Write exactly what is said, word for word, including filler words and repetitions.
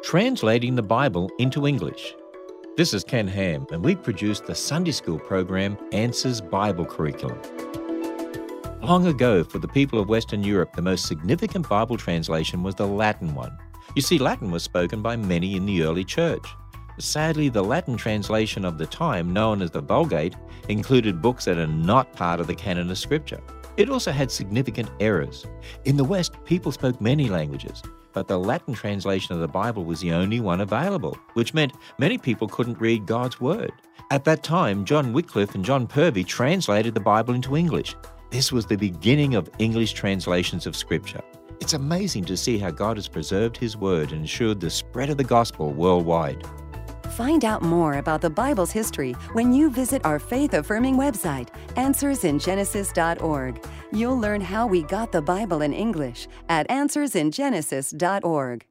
translating the Bible into English. This is Ken Ham, and we produced the Sunday School program Answers Bible Curriculum. Long ago, for the people of Western Europe, the most significant Bible translation was the Latin one. You see, Latin was spoken by many in the early church. Sadly, the Latin translation of the time, known as the Vulgate, included books that are not part of the canon of Scripture. It also had significant errors. In the West, people spoke many languages, but the Latin translation of the Bible was the only one available, which meant many people couldn't read God's Word. At that time, John Wycliffe and John Purvey translated the Bible into English. This was the beginning of English translations of Scripture. It's amazing to see how God has preserved His Word and ensured the spread of the gospel worldwide. Find out more about the Bible's history when you visit our faith-affirming website, answers in genesis dot org. You'll learn how we got the Bible in English at answers in genesis dot org.